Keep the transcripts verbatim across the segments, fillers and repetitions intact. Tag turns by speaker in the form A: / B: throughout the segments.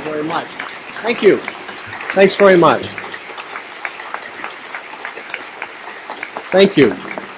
A: very much. Thank you. Thanks very much. Thank you.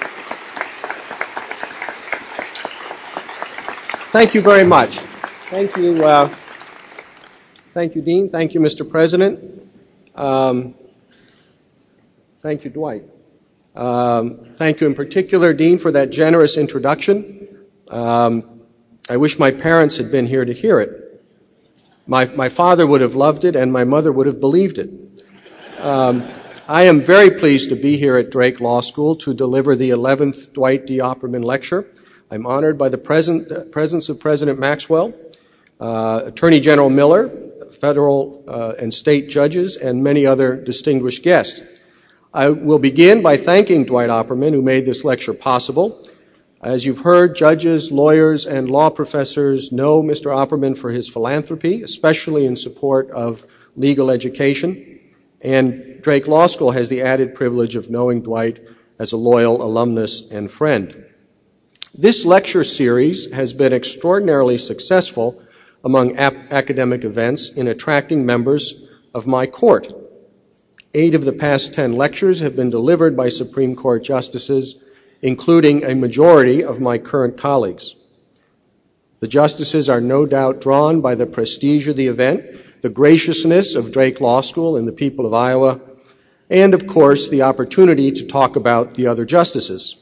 A: Thank you very much. Thank you. Uh, thank you, Dean. Thank you, Mister President. Um, thank you, Dwight. Um, thank you in particular, Dean, for that generous introduction. Um, I wish my parents had been here to hear it. My, my father would have loved it, and my mother would have believed it. Um, I am very pleased to be here at Drake Law School to deliver the eleventh Dwight D. Opperman Lecture. I'm honored by the present, uh, presence of President Maxwell, uh, Attorney General Miller, federal uh, and state judges, and many other distinguished guests. I will begin by thanking Dwight Opperman, who made this lecture possible. As you've heard, judges, lawyers, and law professors know Mister Opperman for his philanthropy, especially in support of legal education. And Drake Law School has the added privilege of knowing Dwight as a loyal alumnus and friend. This lecture series has been extraordinarily successful among ap- academic events in attracting members of my court. Eight of the past ten lectures have been delivered by Supreme Court justices, including a majority of my current colleagues. The justices are no doubt drawn by the prestige of the event, the graciousness of Drake Law School and the people of Iowa, and, of course, the opportunity to talk about the other justices.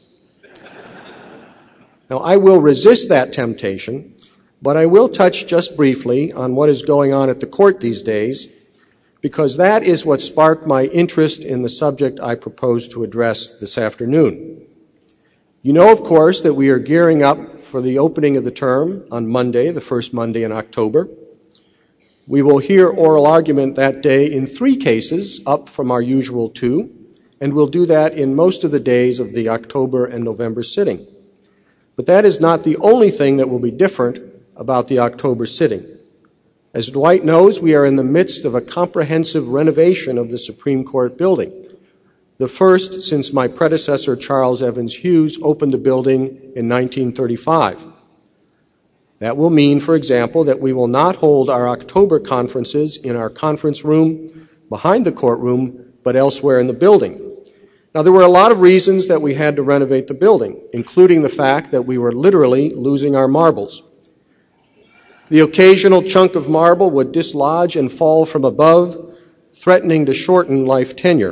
A: Now, I will resist that temptation, but I will touch just briefly on what is going on at the court these days, because that is what sparked my interest in the subject I propose to address this afternoon. You know, of course, that we are gearing up for the opening of the term on Monday, the first Monday in October. We will hear oral argument that day in three cases, up from our usual two, and we'll do that in most of the days of the October and November sitting. But that is not the only thing that will be different about the October sitting. As Dwight knows, we are in the midst of a comprehensive renovation of the Supreme Court building, the first since my predecessor, Charles Evans Hughes, opened the building in nineteen thirty-five. That will mean, for example, that we will not hold our October conferences in our conference room behind the courtroom, but elsewhere in the building. Now, there were a lot of reasons that we had to renovate the building, including the fact that we were literally losing our marbles. The occasional chunk of marble would dislodge and fall from above, threatening to shorten life tenure.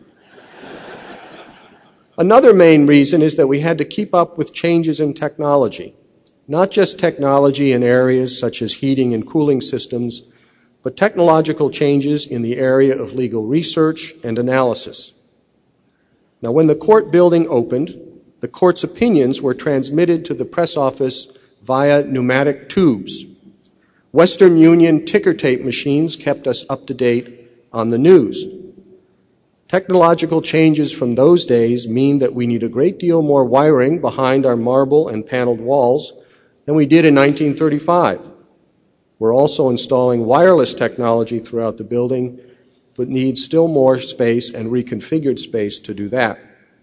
A: Another main reason is that we had to keep up with changes in technology, not just technology in areas such as heating and cooling systems, but technological changes in the area of legal research and analysis. Now, when the court building opened, the court's opinions were transmitted to the press office via pneumatic tubes. Western Union ticker tape machines kept us up to date on the news. Technological changes from those days mean that we need a great deal more wiring behind our marble and paneled walls than we did in nineteen thirty-five. We're also installing wireless technology throughout the building, but need still more space and reconfigured space to do that.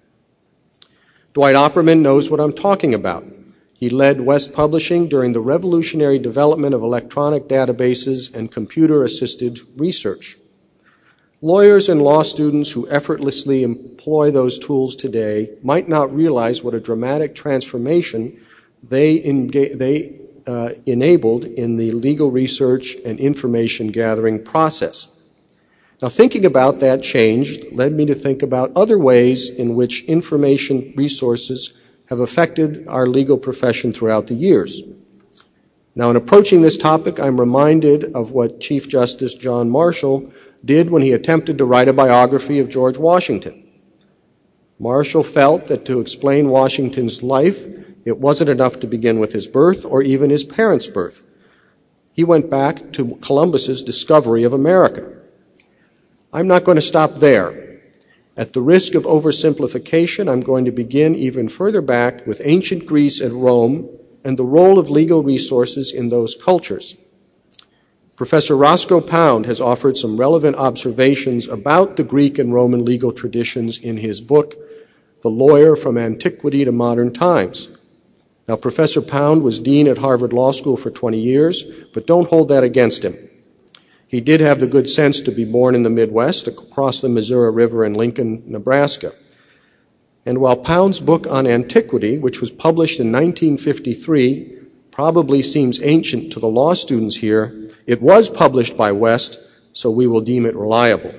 A: Dwight Opperman knows what I'm talking about. He led West Publishing during the revolutionary development of electronic databases and computer-assisted research. Lawyers and law students who effortlessly employ those tools today might not realize what a dramatic transformation they, enga- they uh, enabled in the legal research and information gathering process. Now, thinking about that change led me to think about other ways in which information resources have affected our legal profession throughout the years. Now, in approaching this topic, I'm reminded of what Chief Justice John Marshall did when he attempted to write a biography of George Washington. Marshall felt that to explain Washington's life, it wasn't enough to begin with his birth or even his parents' birth. He went back to Columbus's discovery of America. I'm not going to stop there. At the risk of oversimplification, I'm going to begin even further back with ancient Greece and Rome and the role of legal resources in those cultures. Professor Roscoe Pound has offered some relevant observations about the Greek and Roman legal traditions in his book, The Lawyer from Antiquity to Modern Times. Now, Professor Pound was dean at Harvard Law School for twenty years, but don't hold that against him. He did have the good sense to be born in the Midwest, across the Missouri River in Lincoln, Nebraska. And while Pound's book on antiquity, which was published in nineteen fifty-three, probably seems ancient to the law students here, it was published by West, so we will deem it reliable.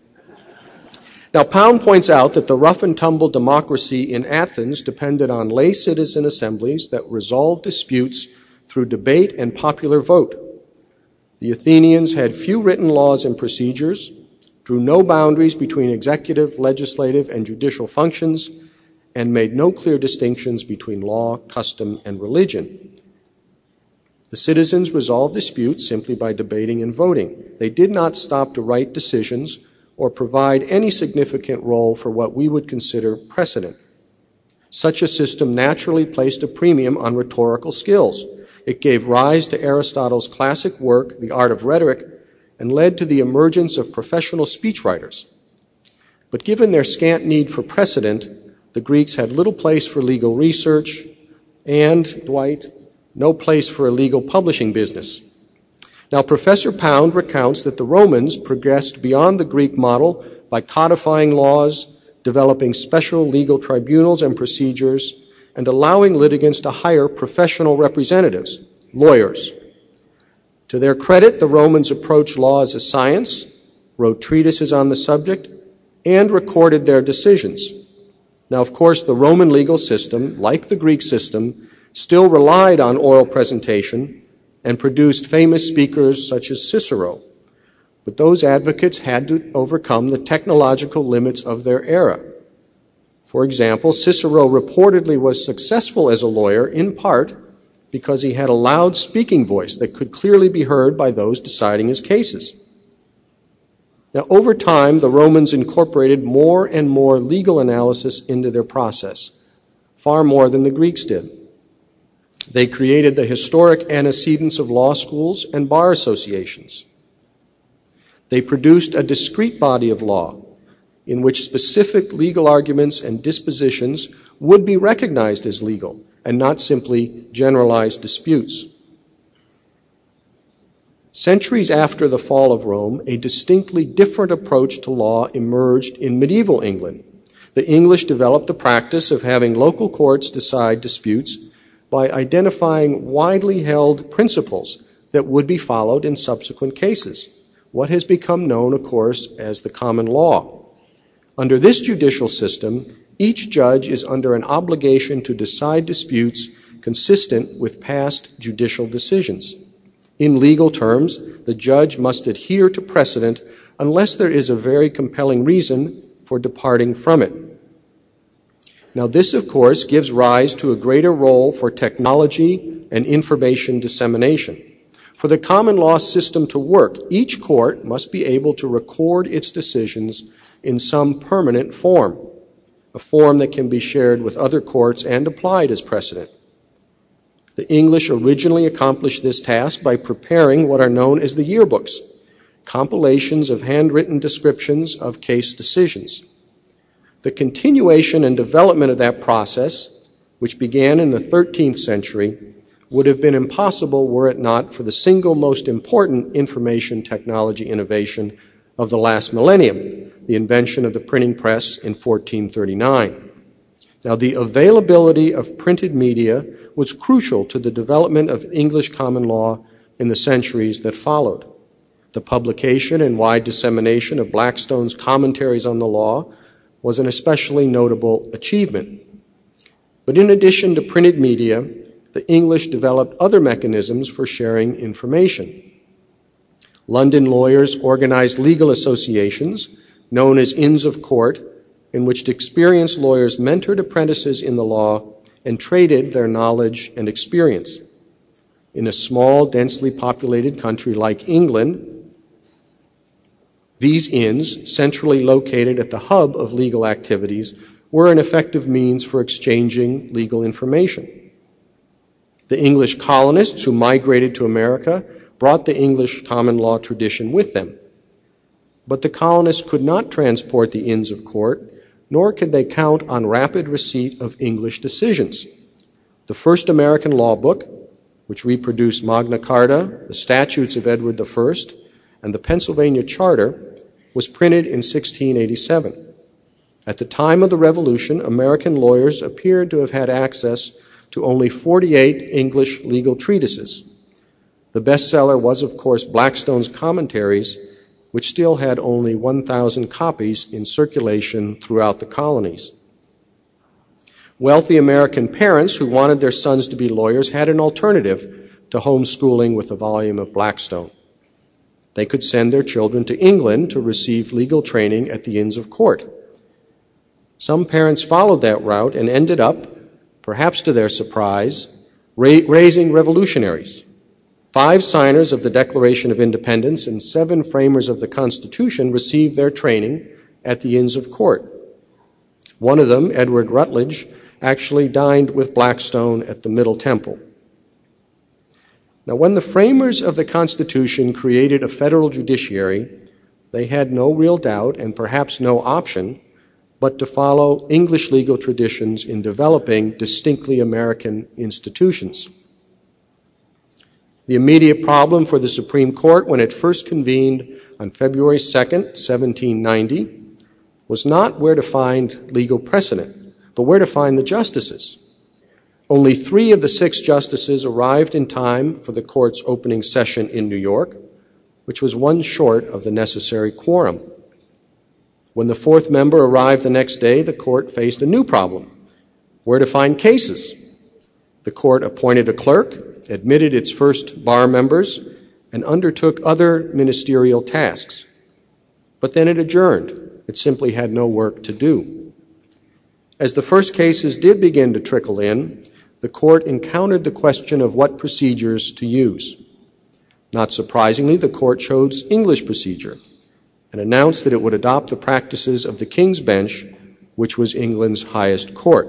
A: Now, Pound points out that the rough-and-tumble democracy in Athens depended on lay citizen assemblies that resolved disputes through debate and popular vote. The Athenians had few written laws and procedures, drew no boundaries between executive, legislative, and judicial functions, and made no clear distinctions between law, custom, and religion. The citizens resolved disputes simply by debating and voting. They did not stop to write decisions or provide any significant role for what we would consider precedent. Such a system naturally placed a premium on rhetorical skills. It gave rise to Aristotle's classic work, The Art of Rhetoric, and led to the emergence of professional speechwriters. But given their scant need for precedent, the Greeks had little place for legal research and, Dwight, no place for a legal publishing business. Now, Professor Pound recounts that the Romans progressed beyond the Greek model by codifying laws, developing special legal tribunals and procedures, and allowing litigants to hire professional representatives, lawyers. To their credit, the Romans approached law as a science, wrote treatises on the subject, and recorded their decisions. Now, of course, the Roman legal system, like the Greek system, still relied on oral presentation and produced famous speakers such as Cicero. But those advocates had to overcome the technological limits of their era. For example, Cicero reportedly was successful as a lawyer in part because he had a loud speaking voice that could clearly be heard by those deciding his cases. Now, over time, the Romans incorporated more and more legal analysis into their process, far more than the Greeks did. They created the historic antecedents of law schools and bar associations. They produced a discrete body of law in which specific legal arguments and dispositions would be recognized as legal and not simply generalized disputes. Centuries after the fall of Rome, a distinctly different approach to law emerged in medieval England. The English developed the practice of having local courts decide disputes by identifying widely held principles that would be followed in subsequent cases, what has become known, of course, as the common law. Under this judicial system, each judge is under an obligation to decide disputes consistent with past judicial decisions. In legal terms, the judge must adhere to precedent unless there is a very compelling reason for departing from it. Now, this, of course, gives rise to a greater role for technology and information dissemination. For the common law system to work, each court must be able to record its decisions in some permanent form, a form that can be shared with other courts and applied as precedent. The English originally accomplished this task by preparing what are known as the yearbooks, compilations of handwritten descriptions of case decisions. The continuation and development of that process, which began in the thirteenth century, would have been impossible were it not for the single most important information technology innovation of the last millennium, the invention of the printing press in fourteen thirty-nine. Now, the availability of printed media was crucial to the development of English common law in the centuries that followed. The publication and wide dissemination of Blackstone's commentaries on the law was an especially notable achievement. But in addition to printed media, the English developed other mechanisms for sharing information. London lawyers organized legal associations, known as Inns of Court, in which experienced lawyers mentored apprentices in the law and traded their knowledge and experience. In a small, densely populated country like England, these inns, centrally located at the hub of legal activities, were an effective means for exchanging legal information. The English colonists who migrated to America brought the English common law tradition with them. But the colonists could not transport the Inns of Court, nor could they count on rapid receipt of English decisions. The first American law book, which reproduced Magna Carta, the statutes of Edward the First, and the Pennsylvania Charter was printed in sixteen eighty-seven. At the time of the Revolution, American lawyers appeared to have had access to only forty-eight English legal treatises. The bestseller was, of course, Blackstone's Commentaries, which still had only one thousand copies in circulation throughout the colonies. Wealthy American parents who wanted their sons to be lawyers had an alternative to homeschooling with a volume of Blackstone. They could send their children to England to receive legal training at the Inns of Court. Some parents followed that route and ended up, perhaps to their surprise, ra- raising revolutionaries. Five signers of the Declaration of Independence and seven framers of the Constitution received their training at the Inns of Court. One of them, Edward Rutledge, actually dined with Blackstone at the Middle Temple. Now, when the framers of the Constitution created a federal judiciary, they had no real doubt and perhaps no option but to follow English legal traditions in developing distinctly American institutions. The immediate problem for the Supreme Court when it first convened on February second, seventeen ninety, was not where to find legal precedent, but where to find the justices. Only three of the six justices arrived in time for the court's opening session in New York, which was one short of the necessary quorum. When the fourth member arrived the next day, the court faced a new problem: where to find cases. The court appointed a clerk, admitted its first bar members, and undertook other ministerial tasks. But then it adjourned. It simply had no work to do. As the first cases did begin to trickle in, the court encountered the question of what procedures to use. Not surprisingly, the court chose English procedure and announced that it would adopt the practices of the King's Bench, which was England's highest court.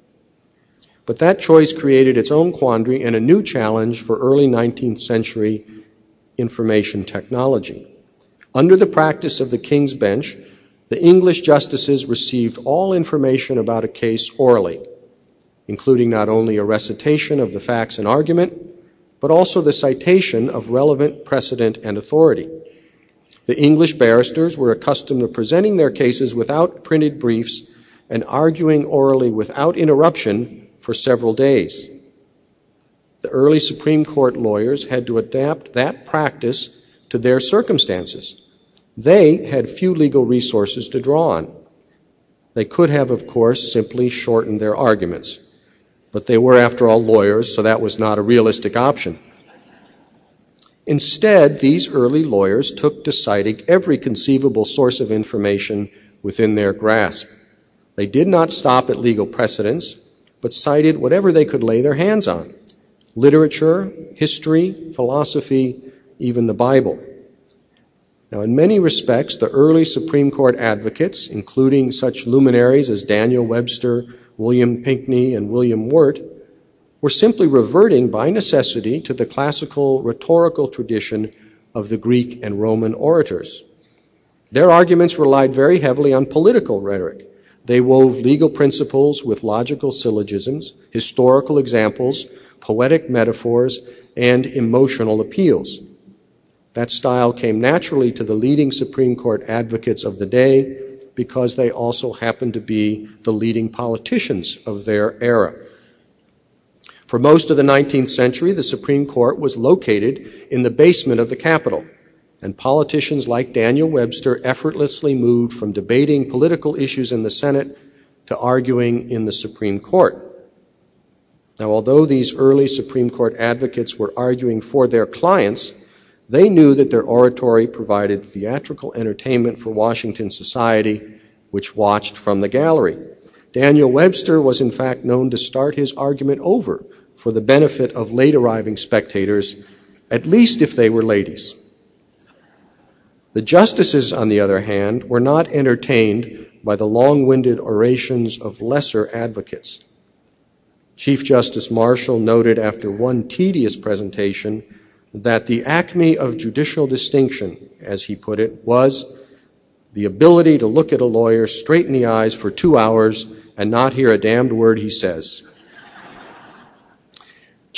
A: But that choice created its own quandary and a new challenge for early nineteenth century information technology. Under the practice of the King's Bench, the English justices received all information about a case orally, including not only a recitation of the facts and argument, but also the citation of relevant precedent and authority. The English barristers were accustomed to presenting their cases without printed briefs and arguing orally without interruption for several days. The early Supreme Court lawyers had to adapt that practice to their circumstances. They had few legal resources to draw on. They could have, of course, simply shortened their arguments, but they were, after all, lawyers, so that was not a realistic option. Instead, these early lawyers took to citing every conceivable source of information within their grasp. They did not stop at legal precedents, but cited whatever they could lay their hands on: literature, history, philosophy, even the Bible. Now, in many respects, the early Supreme Court advocates, including such luminaries as Daniel Webster, William Pinckney, and William Wirt, were simply reverting by necessity to the classical rhetorical tradition of the Greek and Roman orators. Their arguments relied very heavily on political rhetoric. They wove legal principles with logical syllogisms, historical examples, poetic metaphors, and emotional appeals. That style came naturally to the leading Supreme Court advocates of the day because they also happened to be the leading politicians of their era. For most of the nineteenth century, the Supreme Court was located in the basement of the Capitol, and politicians like Daniel Webster effortlessly moved from debating political issues in the Senate to arguing in the Supreme Court. Now, although these early Supreme Court advocates were arguing for their clients, they knew that their oratory provided theatrical entertainment for Washington society, which watched from the gallery. Daniel Webster was in fact known to start his argument over for the benefit of late arriving spectators, at least if they were ladies. The justices, on the other hand, were not entertained by the long-winded orations of lesser advocates. Chief Justice Marshall noted after one tedious presentation that the acme of judicial distinction, as he put it, was the ability to look at a lawyer straight in the eyes for two hours and not hear a damned word he says.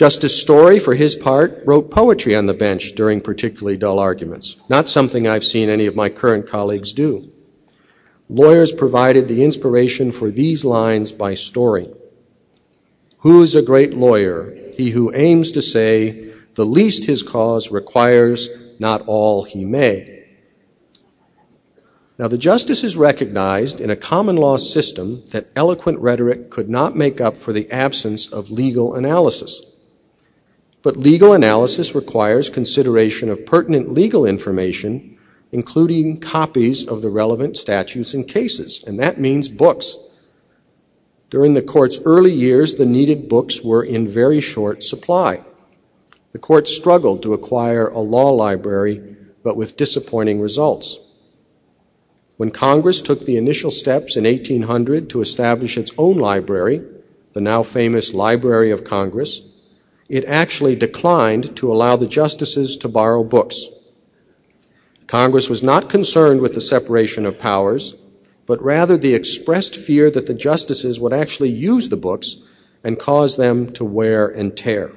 A: Justice Story, for his part, wrote poetry on the bench during particularly dull arguments, not something I've seen any of my current colleagues do. Lawyers provided the inspiration for these lines by Story. Who's a great lawyer? He who aims to say, the least his cause requires, not all he may. Now, the justices recognized in a common law system that eloquent rhetoric could not make up for the absence of legal analysis. But legal analysis requires consideration of pertinent legal information, including copies of the relevant statutes and cases, and that means books. During the court's early years, the needed books were in very short supply. The court struggled to acquire a law library, but with disappointing results. When Congress took the initial steps in eighteen hundred to establish its own library, the now famous Library of Congress, it actually declined to allow the justices to borrow books. Congress was not concerned with the separation of powers, but rather the expressed fear that the justices would actually use the books and cause them to wear and tear.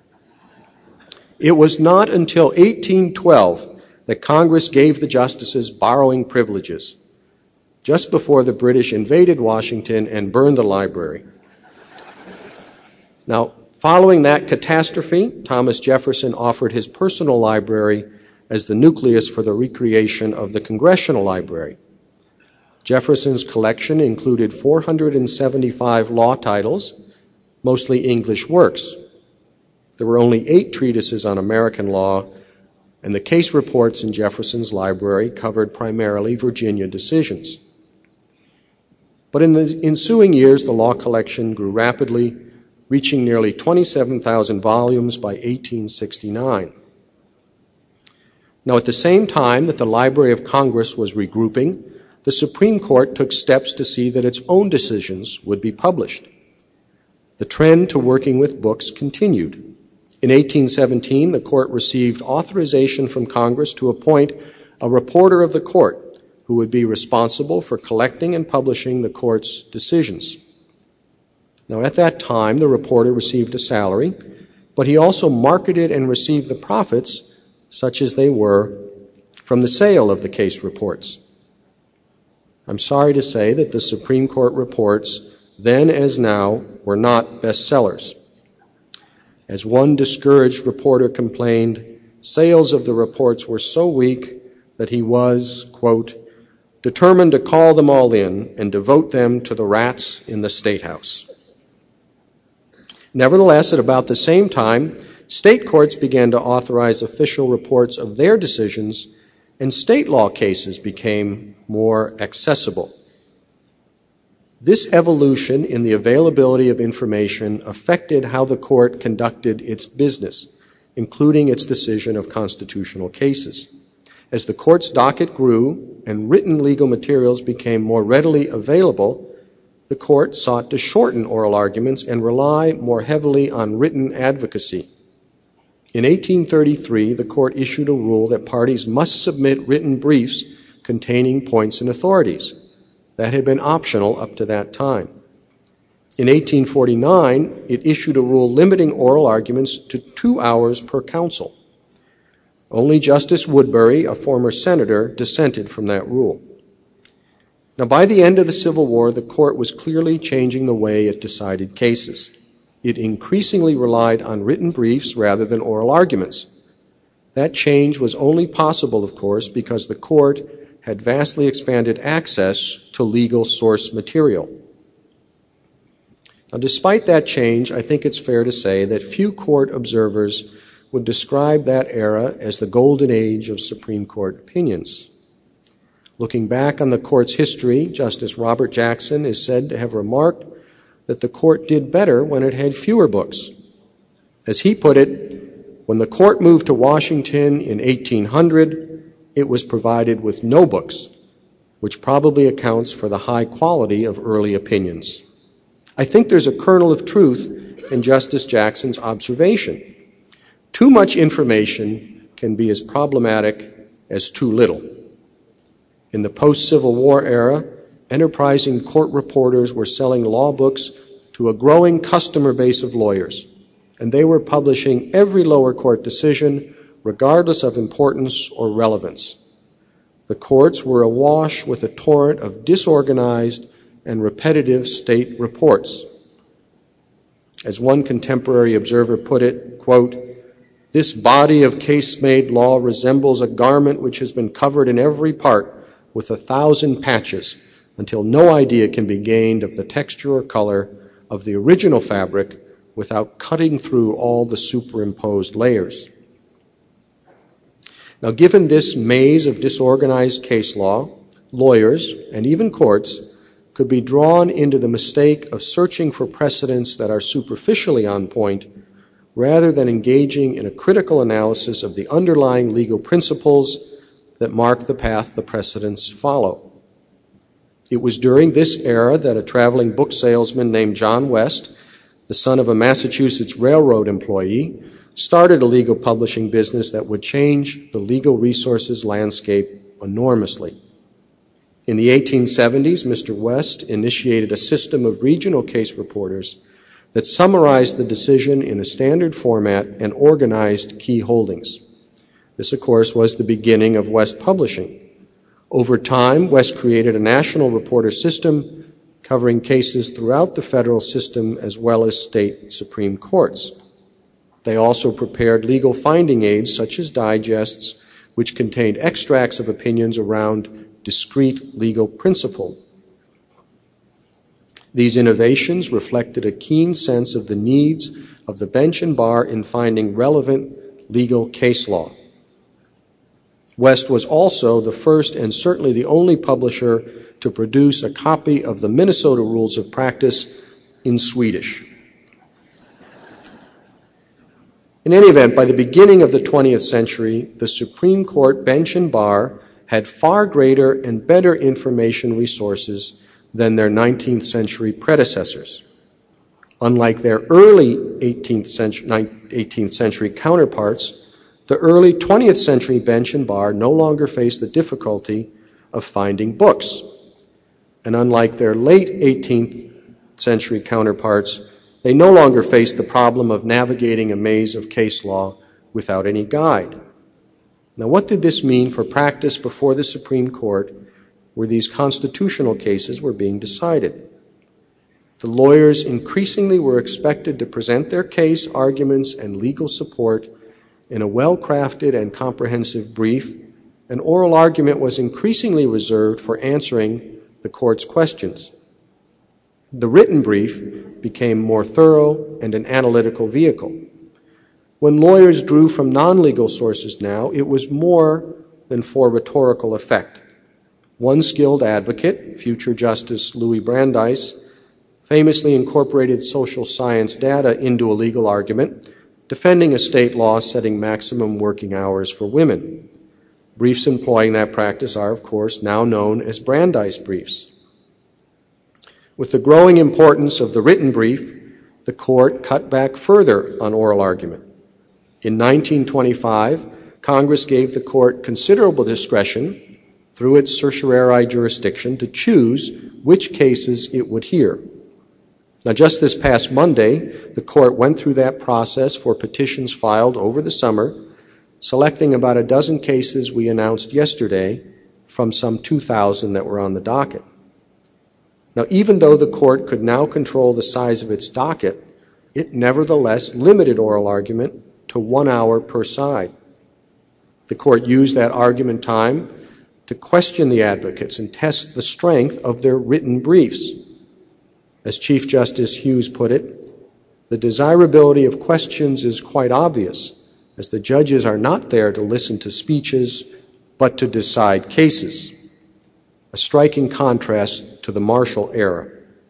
A: It was not until eighteen twelve that Congress gave the justices borrowing privileges, just before the British invaded Washington and burned the library. Now, following that catastrophe, Thomas Jefferson offered his personal library as the nucleus for the recreation of the Congressional Library. Jefferson's collection included four hundred seventy-five law titles, mostly English works. There were only eight treatises on American law, and the case reports in Jefferson's library covered primarily Virginia decisions. But in the ensuing years, the law collection grew rapidly, reaching nearly twenty-seven thousand volumes by eighteen sixty-nine. Now, at the same time that the Library of Congress was regrouping, the Supreme Court took steps to see that its own decisions would be published. The trend to working with books continued. In eighteen seventeen, the court received authorization from Congress to appoint a reporter of the court who would be responsible for collecting and publishing the court's decisions. Now, at that time, the reporter received a salary, but he also marketed and received the profits, such as they were, from the sale of the case reports. I'm sorry to say that the Supreme Court reports, then as now, were not bestsellers. As one discouraged reporter complained, sales of the reports were so weak that he was, quote, determined to call them all in and devote them to the rats in the State House. Nevertheless, at about the same time, state courts began to authorize official reports of their decisions, and state law cases became more accessible. This evolution in the availability of information affected how the court conducted its business, including its decision of constitutional cases. As the court's docket grew and written legal materials became more readily available, the court sought to shorten oral arguments and rely more heavily on written advocacy. In eighteen thirty-three, the court issued a rule that parties must submit written briefs containing points and authorities. That had been optional up to that time. In eighteen forty-nine, it issued a rule limiting oral arguments to two hours per counsel. Only Justice Woodbury, a former senator, dissented from that rule. Now, by the end of the Civil War, the court was clearly changing the way it decided cases. It increasingly relied on written briefs rather than oral arguments. That change was only possible, of course, because the court had vastly expanded access to legal source material. Now, despite that change, I think it's fair to say that few court observers would describe that era as the golden age of Supreme Court opinions. Looking back on the court's history, Justice Robert Jackson is said to have remarked that the court did better when it had fewer books. As he put it, when the court moved to Washington in eighteen hundred, it was provided with no books, which probably accounts for the high quality of early opinions. I think there's a kernel of truth in Justice Jackson's observation. Too much information can be as problematic as too little. In the post-Civil War era, enterprising court reporters were selling law books to a growing customer base of lawyers, and they were publishing every lower court decision, regardless of importance or relevance. The courts were awash with a torrent of disorganized and repetitive state reports. As one contemporary observer put it, quote, "This body of case-made law resembles a garment which has been covered in every part with a thousand patches until no idea can be gained of the texture or color of the original fabric without cutting through all the superimposed layers." Now, given this maze of disorganized case law, lawyers, and even courts could be drawn into the mistake of searching for precedents that are superficially on point rather than engaging in a critical analysis of the underlying legal principles that mark the path the precedents follow. It was during this era that a traveling book salesman named John West, the son of a Massachusetts railroad employee, started a legal publishing business that would change the legal resources landscape enormously. In the eighteen seventies, Mister West initiated a system of regional case reporters that summarized the decision in a standard format and organized key holdings. This, of course, was the beginning of West Publishing. Over time, West created a national reporter system covering cases throughout the federal system as well as state Supreme Courts. They also prepared legal finding aids such as digests, which contained extracts of opinions around discrete legal principle. These innovations reflected a keen sense of the needs of the bench and bar in finding relevant legal case law. West was also the first and certainly the only publisher to produce a copy of the Minnesota Rules of Practice in Swedish. In any event, by the beginning of the twentieth century, the Supreme Court bench and bar had far greater and better information resources than their nineteenth century predecessors. Unlike their early eighteenth century, eighteenth century counterparts, the early twentieth century bench and bar no longer faced the difficulty of finding books. And unlike their late eighteenth century counterparts, they no longer faced the problem of navigating a maze of case law without any guide. Now, what did this mean for practice before the Supreme Court where these constitutional cases were being decided? The lawyers increasingly were expected to present their case, arguments, and legal support in a well-crafted and comprehensive brief, and oral argument was increasingly reserved for answering the court's questions. The written brief became more thorough and an analytical vehicle. When lawyers drew from non-legal sources now, it was more than for rhetorical effect. One skilled advocate, future Justice Louis Brandeis, famously incorporated social science data into a legal argument, defending a state law setting maximum working hours for women. Briefs employing that practice are, of course, now known as Brandeis briefs. With the growing importance of the written brief, the court cut back further on oral argument. In nineteen twenty-five, Congress gave the court considerable discretion through its certiorari jurisdiction to choose which cases it would hear. Now, just this past Monday, the court went through that process for petitions filed over the summer, selecting about a dozen cases we announced yesterday from some two thousand that were on the docket. Now, even though the court could now control the size of its docket, it nevertheless limited oral argument to one hour per side. The court used that argument time to question the advocates and test the strength of their written briefs. As Chief Justice Hughes put it, the desirability of questions is quite obvious, as the judges are not there to listen to speeches, but to decide cases. A striking contrast to the Marshall era.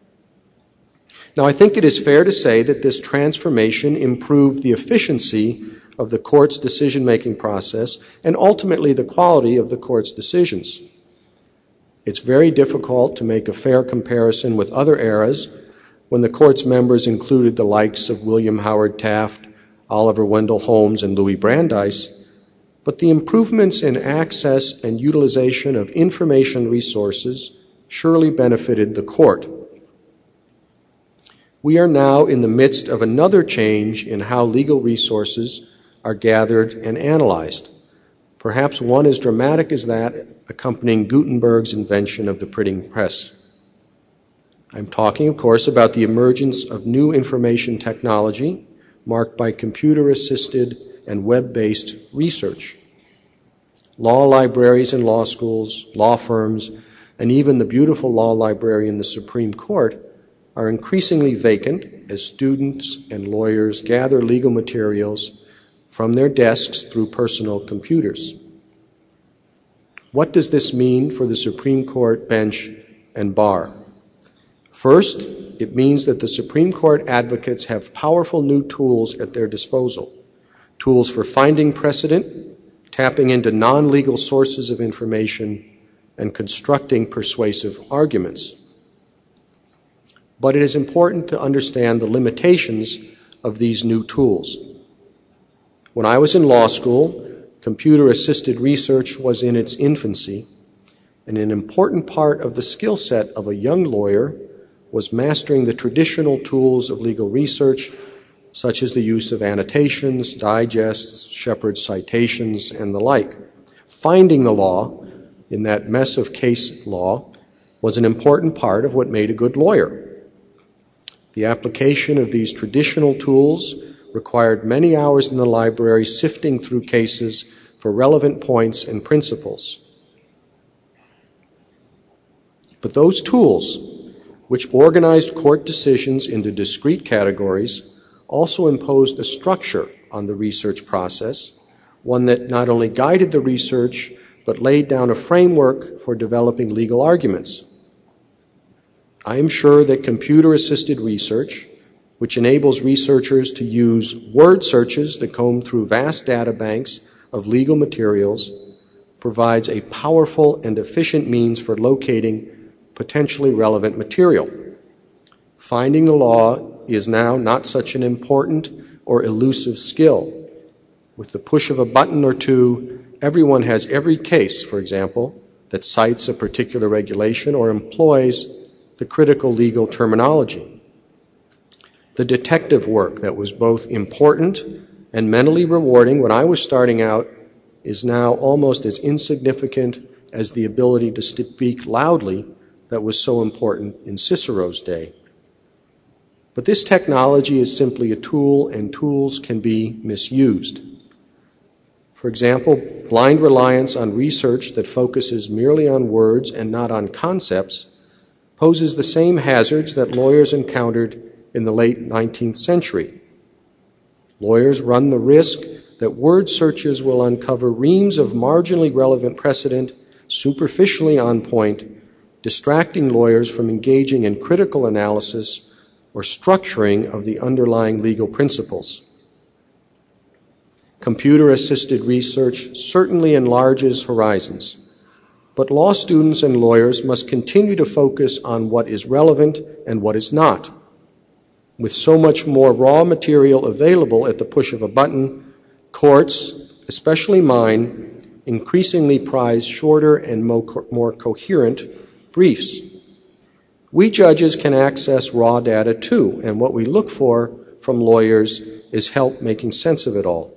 A: Now, I think it is fair to say that this transformation improved the efficiency of the court's decision-making process and ultimately the quality of the court's decisions. It's very difficult to make a fair comparison with other eras when the court's members included the likes of William Howard Taft, Oliver Wendell Holmes, and Louis Brandeis, but the improvements in access and utilization of information resources surely benefited the court. We are now in the midst of another change in how legal resources are gathered and analyzed, perhaps one as dramatic as that accompanying Gutenberg's invention of the printing press. I'm talking, of course, about the emergence of new information technology marked by computer-assisted and web-based research. Law libraries and law schools, law firms, and even the beautiful law library in the Supreme Court are increasingly vacant as students and lawyers gather legal materials from their desks through personal computers. What does this mean for the Supreme Court bench and bar? First, it means that the Supreme Court advocates have powerful new tools at their disposal, tools for finding precedent, tapping into non-legal sources of information, and constructing persuasive arguments. But it is important to understand the limitations of these new tools. When I was in law school, computer-assisted research was in its infancy, and an important part of the skill set of a young lawyer was mastering the traditional tools of legal research, such as the use of annotations, digests, Shepard citations, and the like. Finding the law in that mess of case law was an important part of what made a good lawyer. The application of these traditional tools required many hours in the library sifting through cases for relevant points and principles. But those tools, which organized court decisions into discrete categories, also imposed a structure on the research process, one that not only guided the research, but laid down a framework for developing legal arguments. I am sure that computer-assisted research, which enables researchers to use word searches to comb through vast data banks of legal materials, provides a powerful and efficient means for locating potentially relevant material. Finding the law is now not such an important or elusive skill. With the push of a button or two, everyone has every case, for example, that cites a particular regulation or employs the critical legal terminology. The detective work that was both important and mentally rewarding when I was starting out is now almost as insignificant as the ability to speak loudly that was so important in Cicero's day. But this technology is simply a tool, and tools can be misused. For example, blind reliance on research that focuses merely on words and not on concepts poses the same hazards that lawyers encountered in the late nineteenth century. Lawyers run the risk that word searches will uncover reams of marginally relevant precedent, superficially on point, distracting lawyers from engaging in critical analysis or structuring of the underlying legal principles. Computer-assisted research certainly enlarges horizons, but law students and lawyers must continue to focus on what is relevant and what is not. With so much more raw material available at the push of a button, courts, especially mine, increasingly prize shorter and more coherent briefs. We judges can access raw data too, and what we look for from lawyers is help making sense of it all.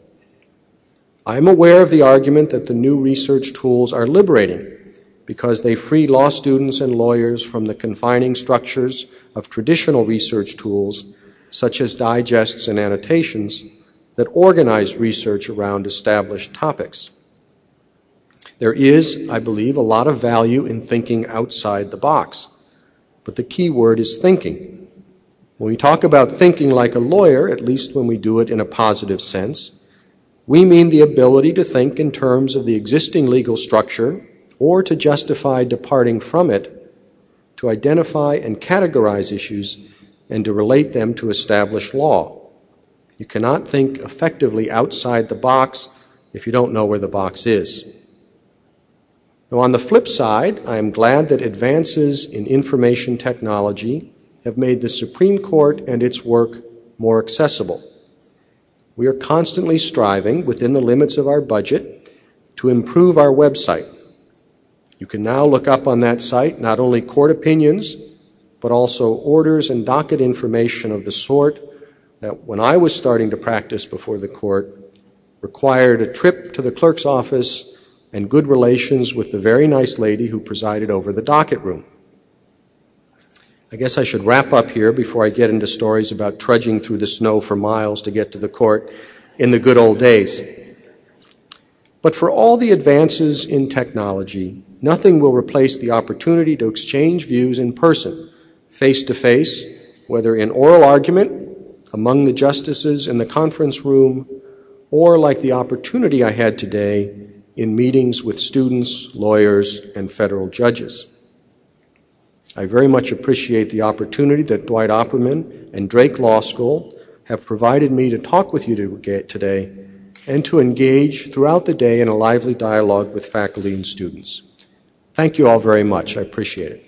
A: I am aware of the argument that the new research tools are liberating because they free law students and lawyers from the confining structures of traditional research tools, such as digests and annotations, that organize research around established topics. There is, I believe, a lot of value in thinking outside the box, but the key word is thinking. When we talk about thinking like a lawyer, at least when we do it in a positive sense, we mean the ability to think in terms of the existing legal structure or to justify departing from it, to identify and categorize issues, and to relate them to established law. You cannot think effectively outside the box if you don't know where the box is. Now, on the flip side, I am glad that advances in information technology have made the Supreme Court and its work more accessible. We are constantly striving, within the limits of our budget, to improve our website. You can now look up on that site not only court opinions, but also orders and docket information of the sort that when I was starting to practice before the court required a trip to the clerk's office and good relations with the very nice lady who presided over the docket room. I guess I should wrap up here before I get into stories about trudging through the snow for miles to get to the court in the good old days. But for all the advances in technology, nothing will replace the opportunity to exchange views in person, face to face, whether in oral argument, among the justices in the conference room, or like the opportunity I had today in meetings with students, lawyers, and federal judges. I very much appreciate the opportunity that Dwight Opperman and Drake Law School have provided me to talk with you today and to engage throughout the day in a lively dialogue with faculty and students. Thank you all very much. I appreciate it.